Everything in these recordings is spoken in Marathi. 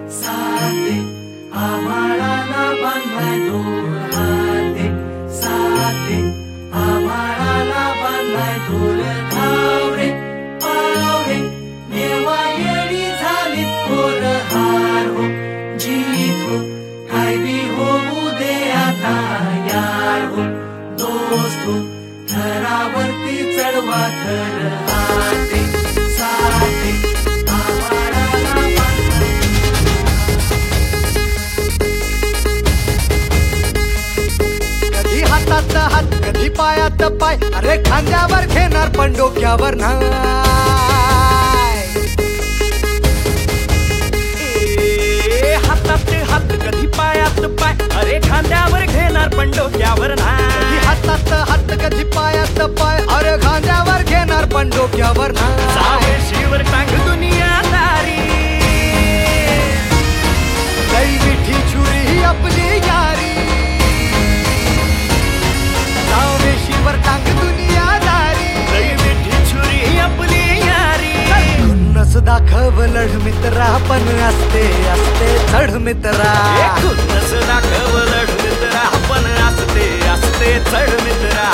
साथे आभाळाला बांधलाय दोर हाते, साथे आभाळाला बांधलाय दोर धावरे पावरे नेवा येडी झालीत पोर हार हो जीत हो काय बी होऊ दे आता यार हो दोस्त हो थरावरती चढवा थर हाते साथे आभाळाला बांधलाय. कधी हातात हात कधी पायात पाय, अरे खांद्यावर घेणार पण डोक्यावर नाही. हातात हात कधी पायात पाय, अरे खांद्यावर घेणार पण डोक्यावर नाही. कधी हातात हात कधी पायात पाय, अरे खांद्यावर घेणार पण डोक्यावर नाही. सावेशीवर टांग दुनियादारी, लई मिठी छुरी ही आपली यारी. सावेशीवर टांग दुनियादारी, लई मिठी छुरी आपली यारी. खुन्नस दाखव लढ मित्रा पण असते असते चढ मित्रा. खुन्नस दाखव लढ मित्रा पण असते असते चढ मित्रा.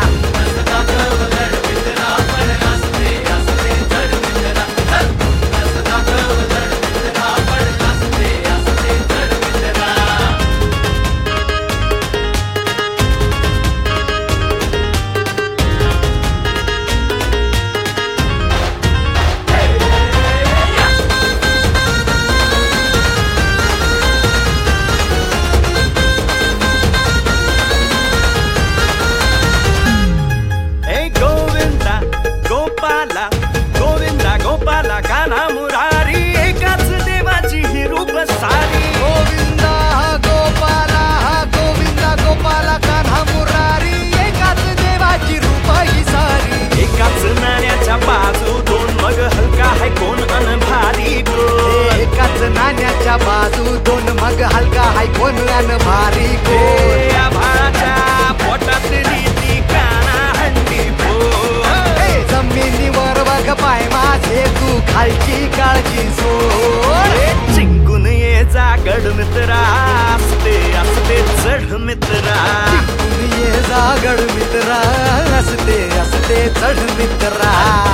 गोविंदा गोपाला कान्हा मुरारी, एकाच देवाची ही रूप सारी. गोविंदा गोपाला गोविंदा गोपाला कान्हा मुरारी, एकाच देवाची रूप ही सारी. एकाच नाण्याच्या बाजू दोन, मग हलका है कोण अन भारी कोण. एकाच नाण्याच्या बाजू दोन, मग हलका हाय कोण अन भारी कोण. आभाळाच्या पोटातली ती काना हंडी फोड. जमिनीवर बघ पाय माझे, तू खालची काळजी सोड. जिंकून ये जागड मित्रा, असते असते चढ मित्रा. ये जागड मित्रा, असते असते चढ मित्रा.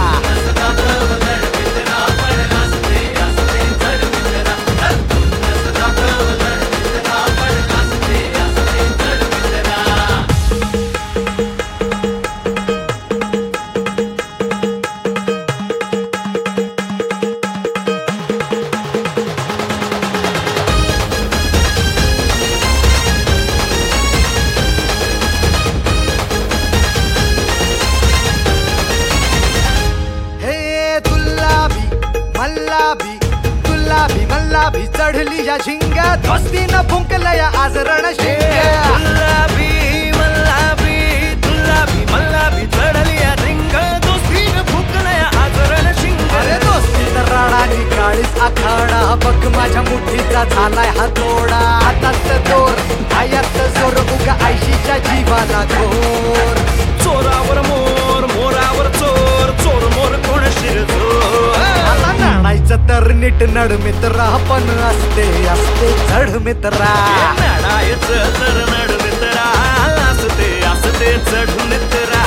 मल्लाभी चढली या झिंग, दोस्तीनं फुंकलया आज रणशिंग. गुलाबी मल्लाबी गुलाबी मल्लाबी चढली या झिंग, दोस्तीनं फुंकलया आज रणशिंग. अरे दोस्तीचा राडानी काळीच आखाडा, बघ माझ्या मुठीचा झालाय हातोडा. हातात दोर पायात जोर, उगा आयशीच्या जीवाला घोर. चोरावर मोर मोरावर चोर, चोर मोर कोण शिरजोर. आता नाडायचं तर नीट नड मित्रा, पण असते असते चढ मित्रा. नाडायचं तर नड मित्रा, असते असते चढ मित्रा.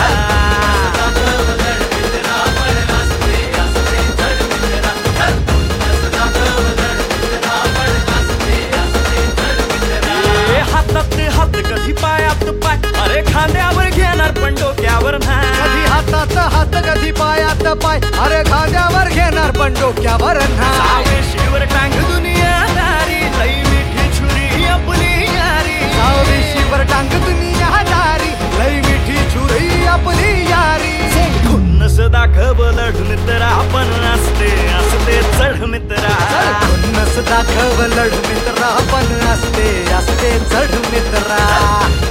हातात हात कधी पायात पाय, अरे खांद्यावर घेणार पण डोक्यावर नाही. कधी हातात हात कधी पायात पाय, अरे खांद्यावर घेणार पण डोक्यावर नाही. सावेशीवर टांग दुनियादारी, लई मिठी छुरी आपली यारी. सावेशीवर टांग दुनियादारी, लई मिठी छुरी आपली यारी. खुन्नस दाखव लढ मित्रा, पण असते असते चढ मित्रा. खुन्नस दाखव लढ मित्रा, पण असते असते चढ मित्रा.